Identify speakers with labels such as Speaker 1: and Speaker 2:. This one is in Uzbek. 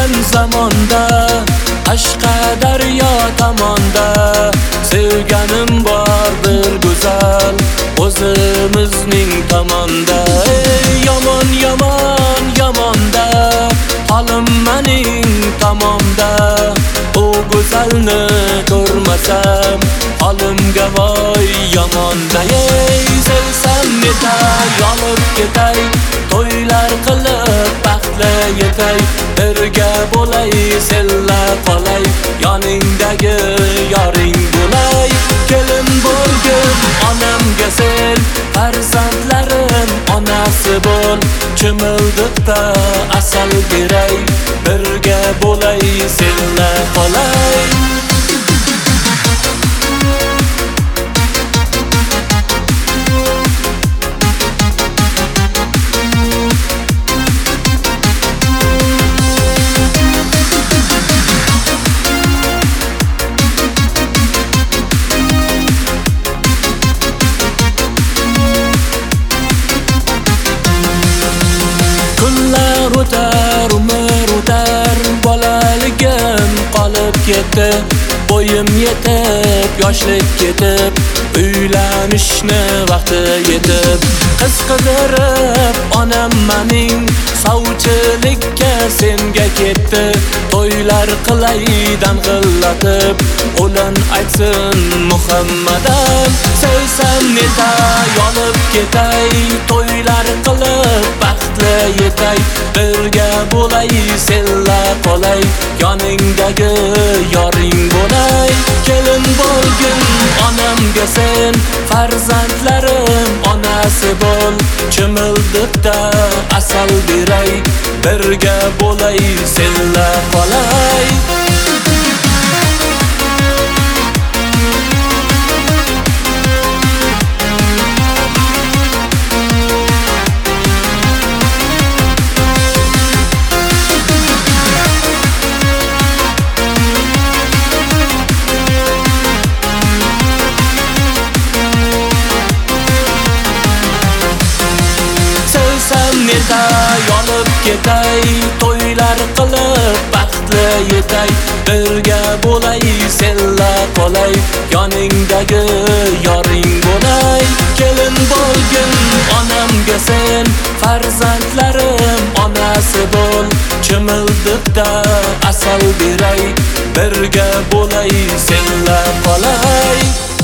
Speaker 1: o'tgan zamonda Qashqadaryo tomonda sevganim bor bir go'zal o'zimizning tomonda. Yomon yomon yomonda holim mening tomonda. O go'zalni ko'rmasam holimga voy yomonda. Sevsam netay yolib ketay, to'ylar qilib baxtli yetay, birga bo'lay senla qolay, yoningdagi yoring bo'lay. Kelin bo'lgin onamga sen, farzandlarim onasi bo'l. Chimildiqda asal beray, birga bo'lay senla qolay. O'tar umr o'tar, bolaligim qolib ketdi, bo'yim yetib yoshlik ketib, uylanishni vaqti yetib, qiz qidirib onam mening sovchilikka senga ketdi. To'ylar qilay dang'illatib, o'lan aytsin Muhammadam. Sevsam netay yolib ketay, to'ylar qilib baxtli yetay, birga bo'lay senla qolay, yoningdagi yoring bo'lay. Kelin bo'lgin onamga sen, farzandlarim onasi bo'l. Chimildiqda asal beray, birga bo'lay senla qolay. Netay yolib ketay, to'ylar qilib baxtli yetay, birga bo'lay senla qolay, yoningdagi yoring bo'lay. Kelin bo'lgin onamga sen, farzandlarim onasi bo'l. Chimildiqda asal beray, birga bo'lay senla qolay.